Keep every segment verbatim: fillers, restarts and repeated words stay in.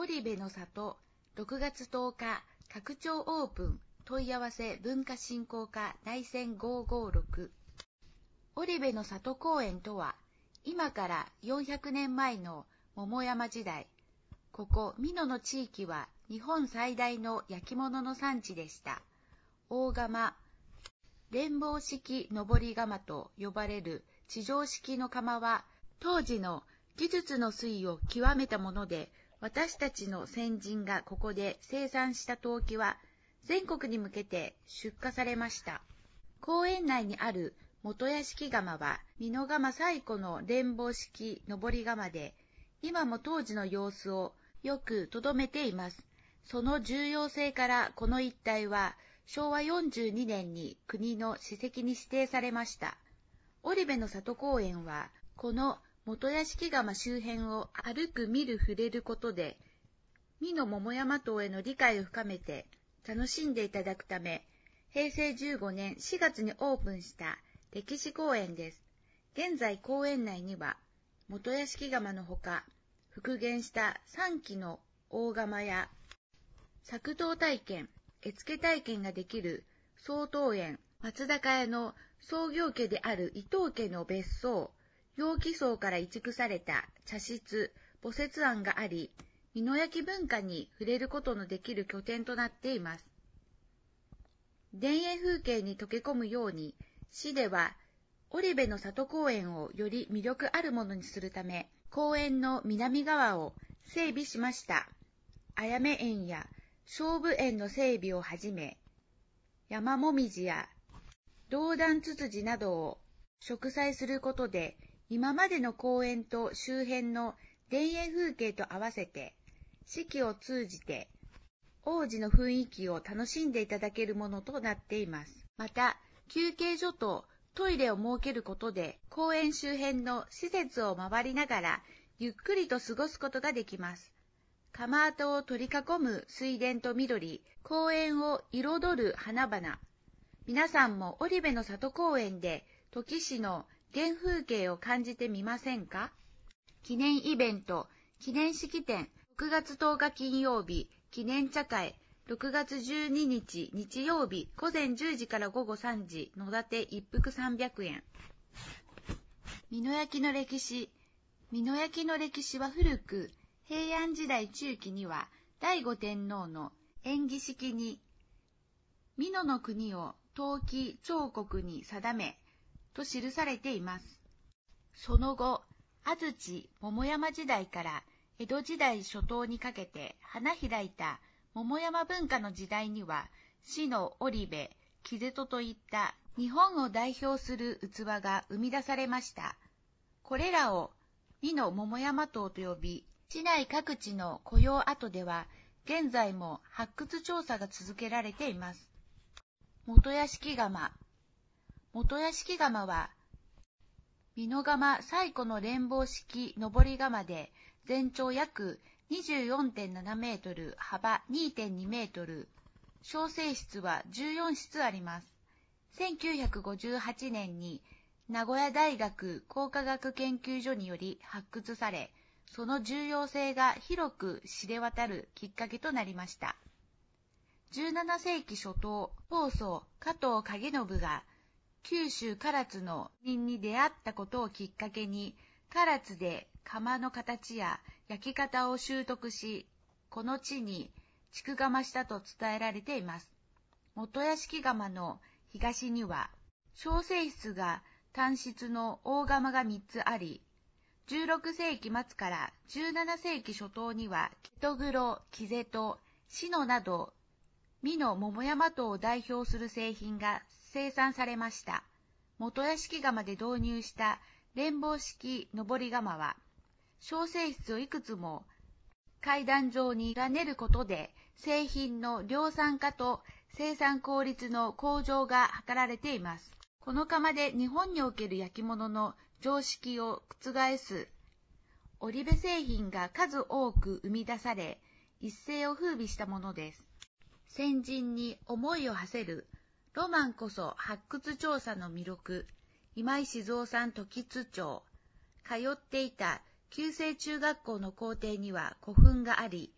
織部の里、ろくがつとおか、拡張オープン、問い合わせ文化振興課内線ごーごーろく。織部の里公園とは、今からよんひゃくねんまえの桃山時代、ここ美濃の地域は日本最大の焼き物の産地でした。大窯、連棒式登り窯と呼ばれる地上式の窯は、当時の技術の推移を極めたもので、私たちの先人がここで生産した陶器は全国に向けて出荷されました。公園内にある元屋敷窯は美濃窯最古の連棒式登り窯で、今も当時の様子をよく留めています。その重要性からこの一帯はしょうわよんじゅうにねんに国の史跡に指定されました。織部の里公園はこの元屋敷窯周辺を歩く見る触れることで、美濃桃山島への理解を深めて楽しんでいただくため、へいせいじゅうごねんしがつにオープンした歴史公園です。現在公園内には元屋敷窯のほか、復元したさんきの大窯や作陶体験、絵付け体験ができる総陶園、松高屋の創業家である伊藤家の別荘、楊貴荘から移築された茶室、墓設庵があり、美濃焼文化に触れることのできる拠点となっています。田園風景に溶け込むように、市では織部の里公園をより魅力あるものにするため、公園の南側を整備しました。あやめ園や菖蒲園の整備をはじめ、山もみじや銅弾ツツジなどを植栽することで、今までの公園と周辺の田園風景と合わせて、四季を通じて往時の雰囲気を楽しんでいただけるものとなっています。また、休憩所とトイレを設けることで、公園周辺の施設を回りながら、ゆっくりと過ごすことができます。窯跡を取り囲む水田と緑、公園を彩る花々。皆さんも織部の里公園で、土岐市の原風景を感じてみませんか？記念イベント、記念式典、ろくがつとおか金曜日、記念茶会、ろくがつじゅうににち日曜日、ごぜんじゅうじからごごさんじ、野立一服さんびゃくえん。美濃焼の歴史。美濃焼の歴史は古く、平安時代中期には、醍醐天皇の延喜式に、美濃の国を陶器彫刻に定め、と記されています。その後、安土桃山時代から江戸時代初頭にかけて花開いた桃山文化の時代には、市の織部、木瀬戸といった日本を代表する器が生み出されました。これらを美濃桃山塔と呼び、市内各地の雇用跡では、現在も発掘調査が続けられています。元屋敷窯。元屋敷窯は、美濃窯最古の連棒式登り窯で、全長約 にじゅうよんてんななメートル、幅 にてんにメートル、小生室はじゅうよんしつあります。せんきゅうひゃくごじゅうはちねんに名古屋大学工科学研究所により発掘され、その重要性が広く知れ渡るきっかけとなりました。じゅうななせいき初頭、高祖加藤景信が九州唐津の人に出会ったことをきっかけに、唐津で窯の形や焼き方を習得し、この地に築窯したと伝えられています。元屋敷窯の東には、小生室が単室の大窯がみっつあり、じゅうろくせいきまつからじゅうななせいき初頭には、木黒、木瀬戸、志野など、美濃桃山島を代表する製品が生産されました。元屋敷窯で導入した連棒式登り窯は、小生室をいくつも階段状に連ねることで、製品の量産化と生産効率の向上が図られています。この窯で日本における焼き物の常識を覆す織部製品が数多く生み出され、一世を風靡したものです。先人に思いを馳せるロマンこそ発掘調査の魅力。今井静夫さん時津町。通っていた旧制中学校の校庭には古墳があり、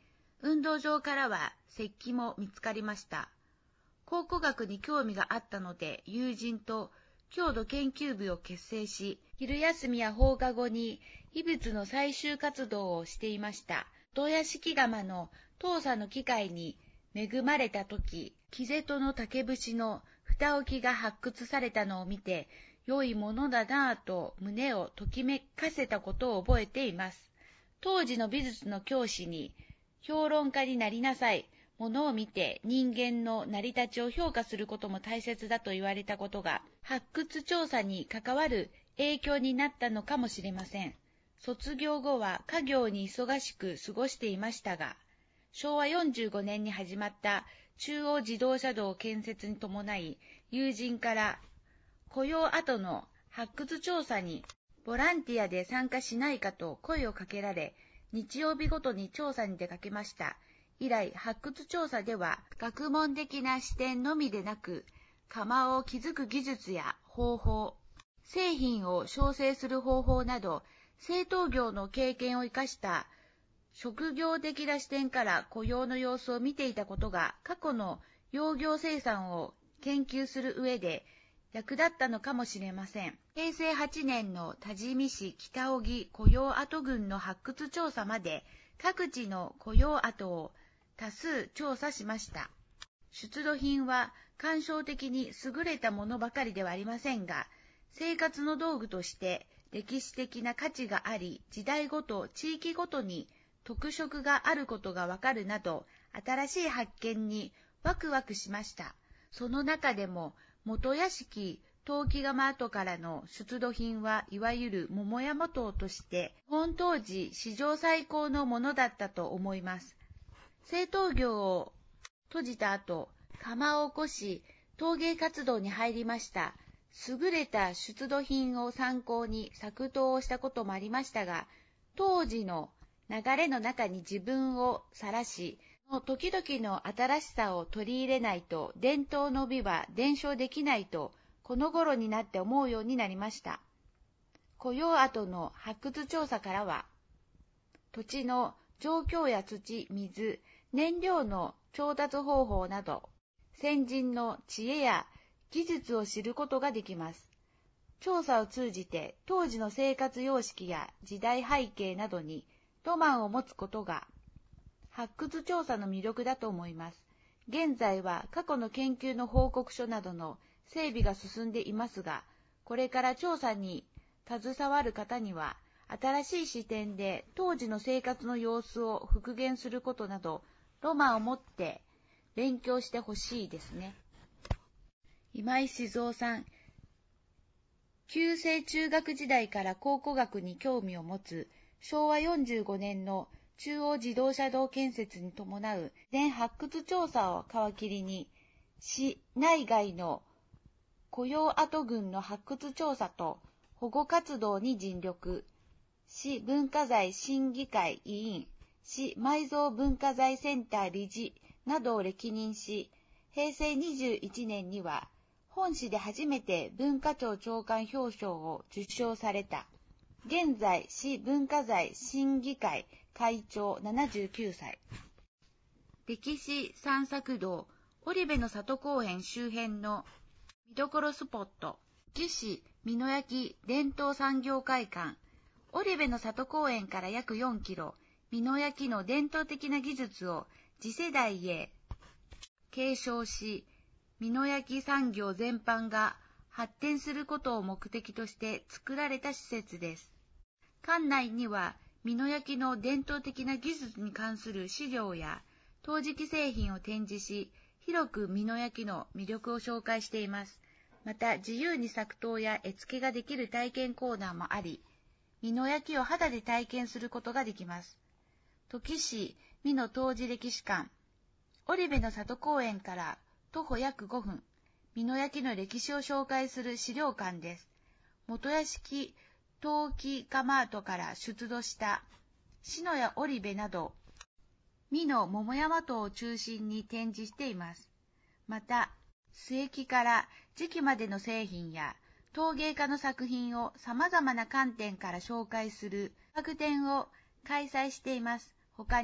運動場からは石器も見つかりました。考古学に興味があったので、友人と郷土研究部を結成し、昼休みや放課後に遺物の採集活動をしていました。洞爺敷窯の調査の機会に恵まれたとき、木瀬戸の竹節の蓋置きが発掘されたのを見て、良いものだなぁと胸をときめかせたことを覚えています。当時の美術の教師に、評論家になりなさい。ものを見て人間の成り立ちを評価することも大切だと言われたことが、発掘調査に関わる影響になったのかもしれません。卒業後は家業に忙しく過ごしていましたが、しょうわよんじゅうごねんに始まった中央自動車道建設に伴い、友人から雇用後の発掘調査にボランティアで参加しないかと声をかけられ、日曜日ごとに調査に出かけました。以来、発掘調査では学問的な視点のみでなく、窯を築く技術や方法、製品を焼成する方法など、製陶業の経験を生かした職業的な視点から雇用の様子を見ていたことが、過去の窯業生産を研究する上で役立ったのかもしれません。へいせいはちねんの多治見市北荻雇用跡群の発掘調査まで、各地の雇用跡を多数調査しました。出土品は鑑賞的に優れたものばかりではありませんが、生活の道具として歴史的な価値があり、時代ごと、地域ごとに特色があることがわかるなど、新しい発見にワクワクしました。その中でも、元屋敷陶器窯跡からの出土品はいわゆる桃山陶として、本当時史上最高のものだったと思います。製陶業を閉じた後、窯を起こし、陶芸活動に入りました。優れた出土品を参考に作陶をしたこともありましたが、当時の流れの中に自分をさらし、時々の新しさを取り入れないと伝統の美は伝承できないと、この頃になって思うようになりました。雇用跡の発掘調査からは、土地の状況や土、水、燃料の調達方法など、先人の知恵や技術を知ることができます。調査を通じて当時の生活様式や時代背景などにロマンを持つことが発掘調査の魅力だと思います。現在は過去の研究の報告書などの整備が進んでいますが、これから調査に携わる方には新しい視点で当時の生活の様子を復元することなど、ロマンを持って勉強してほしいですね。今井静雄さん、旧制中学時代から考古学に興味を持つ、しょうわよんじゅうごねんの中央自動車道建設に伴う全発掘調査を皮切りに、市内外の雇用跡群の発掘調査と保護活動に尽力、市文化財審議会委員、市埋蔵文化財センター理事などを歴任し、へいせいにじゅういちねんには本市で初めて文化庁長官表彰を受賞された。現在、市文化財審議会会長ななじゅうきゅうさい。歴史散策道、織部の里公園周辺の見どころスポット、樹脂美濃焼伝統産業会館、織部の里公園から約よんキロ、美濃焼の伝統的な技術を次世代へ継承し、美濃焼産業全般が発展することを目的として作られた施設です。館内には美濃焼の伝統的な技術に関する資料や陶磁器製品を展示し、広く美濃焼の魅力を紹介しています。また自由に作陶や絵付けができる体験コーナーもあり、美濃焼を肌で体験することができます。土岐市美濃陶磁歴史館、織部の里公園から徒歩約ごふん、美濃焼の歴史を紹介する資料館です。元屋敷陶器窯跡から出土した篠や織部など、美濃桃山陶を中心に展示しています。また、末期から磁器までの製品や陶芸家の作品を様々な観点から紹介する企画展を開催しています。他に、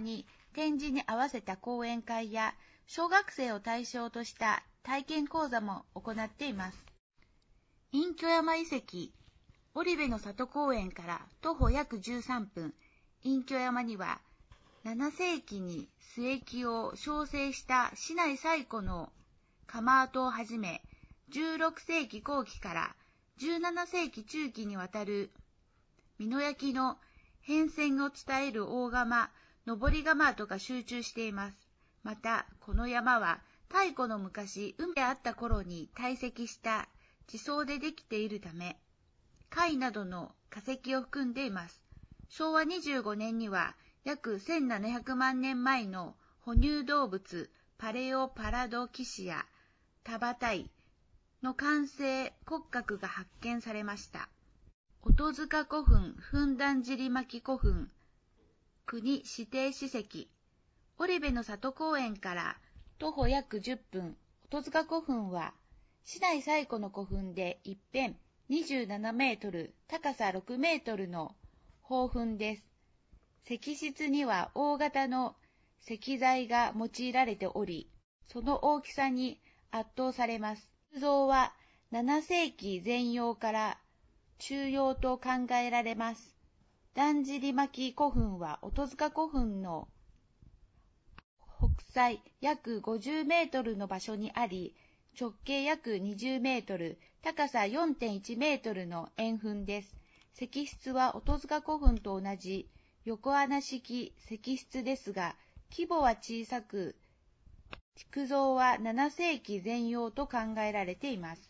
展示に合わせた講演会や小学生を対象とした体験講座も行っています。隠居山遺跡、織部の里公園から徒歩約じゅうさんぷん、隠居山にはななせいきに須恵を焼成した市内最古の窯跡をはじめ、じゅうろくせいきこう期からじゅうななせいき中期にわたる美濃焼の変遷を伝える大窯、登窯跡が集中しています。また、この山は太古の昔、海であった頃に堆積した地層でできているため、貝などの化石を含んでいます。しょうわにじゅうごねんには約せんななひゃくまんねんまえの哺乳動物パレオパラドキシアタバタイの完成骨格が発見されました。音塚古墳噴弾尻巻古墳国指定史跡、織部の里公園から徒歩約じゅっぷん、音塚古墳は市内最古の古墳で一辺にじゅうななメートル、高さろくメートルの宝墳です。石室には大型の石材が用いられており、その大きさに圧倒されます。仏像はななせいきぜんようから中葉と考えられます。だんじり巻古墳は音塚古墳の北西約ごじゅうメートルの場所にあり、直径約にじゅうメートル、高さ よんてんいちメートルの円墳です。石室は音塚古墳と同じ横穴式石室ですが、規模は小さく、築造はななせいきぜんようと考えられています。